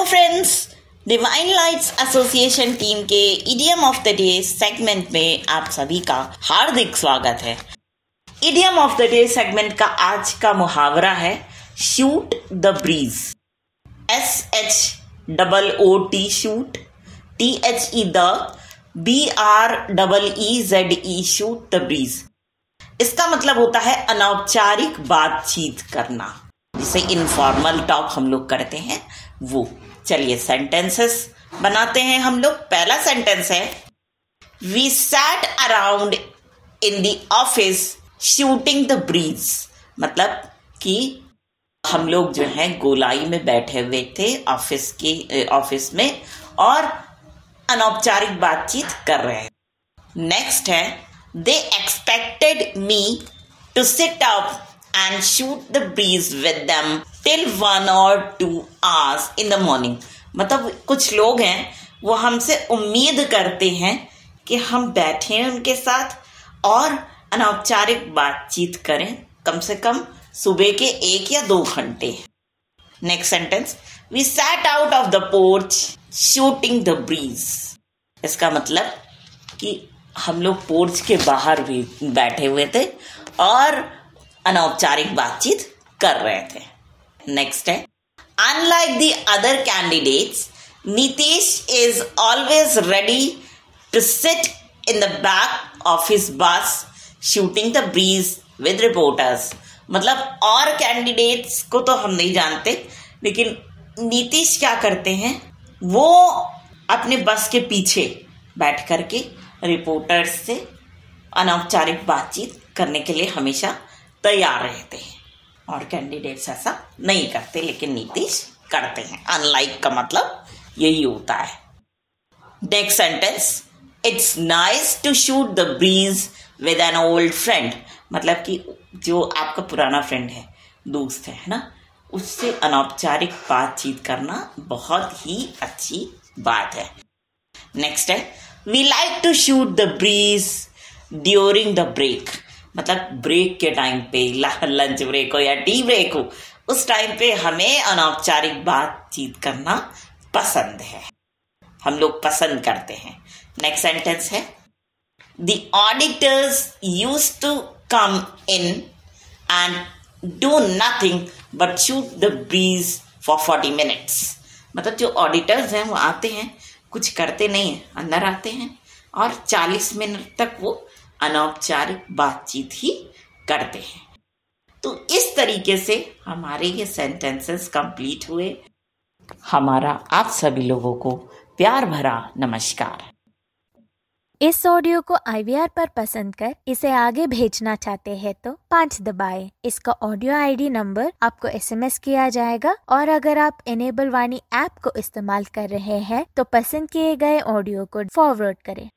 Friends, Divine Lights Association team के idiom of the day segment में आप सभी का हार्दिक स्वागत है। Idiom of the day segment का आज का मुहावरा है shoot the breeze. SHOOT shoot, THE the, BREEZE shoot the breeze. इसका मतलब होता है अनौपचारिक बातचीत करना, जिसे इनफॉर्मल टॉक हम लोग करते हैं वो। चलिए सेंटेंसेस बनाते हैं हम लोग। पहला सेंटेंस है we sat around in the office shooting the breeze. मतलब कि हम लोग जो है गोलाई में बैठे हुए थे ऑफिस में और अनौपचारिक बातचीत कर रहे हैं। नेक्स्ट है they expected me to sit up and shoot the breeze with them till 1 or 2 hours in the morning। मतलब कुछ लोग हैं वो हमसे उम्मीद करते हैं कि हम बैठें उनके साथ और अनौपचारिक बातचीत करें कम से कम सुबह के 1 या 2 घंटे। Next sentence we sat out of the porch shooting the breeze। इसका मतलब कि हम लोग पोर्च के बाहर भी बैठे हुए थे और अनौपचारिक बातचीत कर रहे थे। नेक्स्ट है unlike the other candidates Nitish is always ready to sit in the back of his bus shooting the breeze with reporters. मतलब और कैंडिडेट्स को तो हम नहीं जानते, लेकिन नीतीश क्या करते हैं, वो अपने बस के पीछे बैठ करके रिपोर्टर्स से अनौपचारिक बातचीत करने के लिए हमेशा तैयार रहते हैं। और कैंडिडेट्स ऐसा नहीं करते, लेकिन नीतीश करते हैं। अनलाइक का मतलब यही होता है। Next sentence it's nice to shoot the breeze with an old friend. मतलब कि जो आपका पुराना फ्रेंड है, दोस्त है ना, उससे अनौपचारिक बातचीत करना बहुत ही अच्छी बात है। नेक्स्ट है we like to shoot the breeze during the break. मतलब ब्रेक के टाइम पे, लंच ब्रेक हो या टी ब्रेक हो, उस टाइम पे हमें अनौपचारिक बातचीत करना पसंद है, हम लोग पसंद करते हैं। नेक्स्ट सेंटेंस है the auditors used to come in and do nothing but shoot the breeze for 40 minutes. मतलब जो ऑडिटर्स हैं वो आते हैं, कुछ करते नहीं है, अंदर आते हैं और 40 मिनट तक वो अनौपचारिक बातचीत ही करते हैं। तो इस तरीके से हमारे ये सेंटेंसेस कंप्लीट हुए। हमारा आप सभी लोगों को प्यार भरा नमस्कार। इस ऑडियो को IVR पर पसंद कर इसे आगे भेजना चाहते हैं तो 5 दबाएं। इसका ऑडियो ID नंबर आपको SMS किया जाएगा और अगर आप इनेबल वाणी ऐप को इस्तेमाल कर रहे हैं तो पसंद किए गए ऑडियो को फॉरवर्ड करें।